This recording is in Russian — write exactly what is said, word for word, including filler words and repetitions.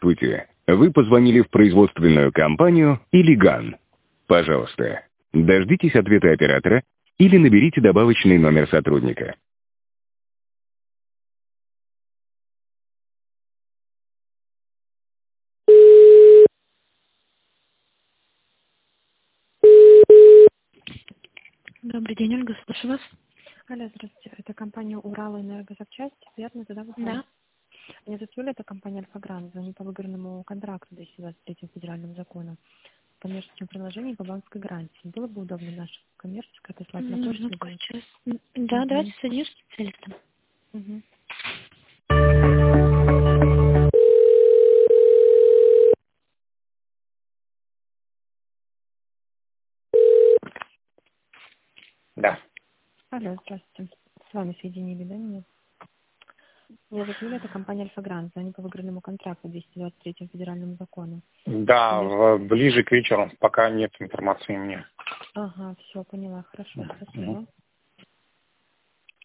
Здравствуйте. Вы позвонили в производственную компанию «Илиган». Пожалуйста, дождитесь ответа оператора или наберите добавочный номер сотрудника. Добрый день, Ольга, слушаю вас. Алло, здравствуйте. Это компания «Уралэнергозапчасти». Верно, тогда вы Да. Меня зовут Юля, это компания «Альфа-Грант». Звоню по выигранному контракту двести двадцать третьим федеральным законом. Коммерческим предложением по банковской гарантии. Было бы удобно нашу коммерческую отослать на почту? Ну, сейчас. Да, давайте соединюсь с специалистом. Угу. Да. Алло, здравствуйте. С вами соединили, да, меня? Меня зовут Юля, это компания «Альфа-Грант». Звоню по выигранному контракту двести двадцать третьим федеральному закону. Да, Коммерческое... в- ближе к вечеру, пока нет информации мне. Ага, все, поняла, хорошо, спасибо.